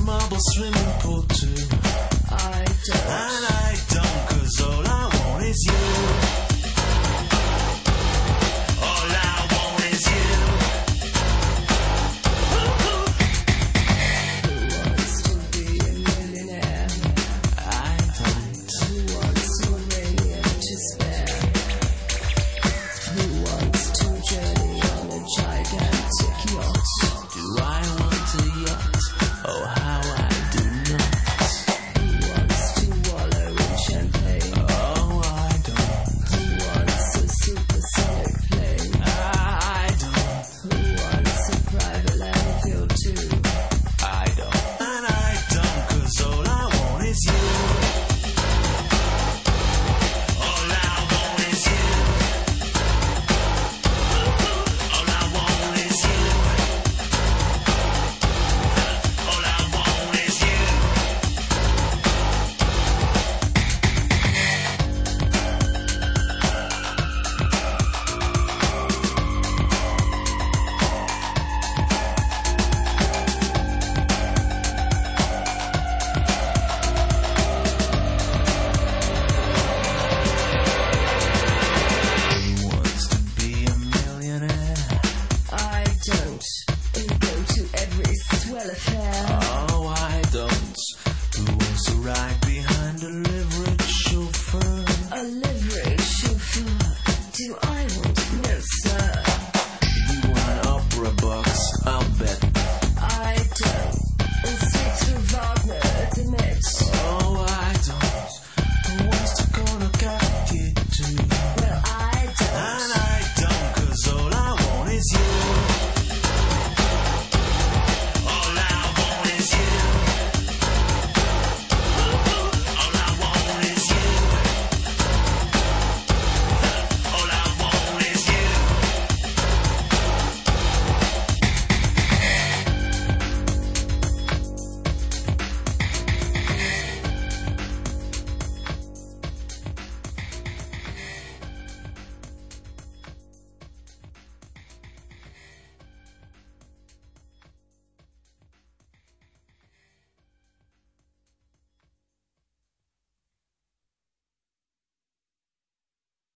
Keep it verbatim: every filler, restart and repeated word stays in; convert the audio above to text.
marble swimming pool too. I don't. And I don't, 'cause all I want is you. All I want is you. Who wants to be a millionaire? I don't. Who wants a million to spare? Who wants to journey on a gigantic yacht? Do I want a yacht? Oh, how I do not. Who wants to wallow in champagne? Oh, I don't. Who wants a supersonic plane? I don't. Who wants a private landfill too? I don't. And I don't, 'cause all I want is you. All I want is you. All I want is you. All I want is you. Who wants to be a millionaire? I don't. And go to every swell affair. Oh, I don't. Who wants to ride